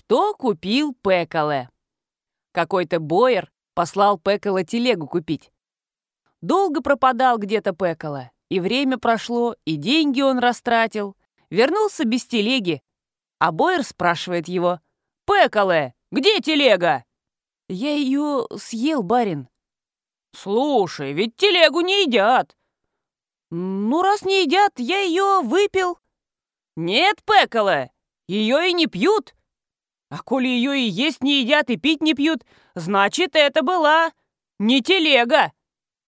Что купил Пекале? Какой-то бояр послал Пекале телегу купить. Долго пропадал где-то Пекале, и время прошло, и деньги он растратил. Вернулся без телеги, а бояр спрашивает его: «Пекале, где телега?» «Я ее съел, барин». «Слушай, ведь телегу не едят». «Ну, раз не едят, я ее выпил». «Нет, Пекале, ее и не пьют. А коли ее и есть не едят, и пить не пьют, значит, это была не телега,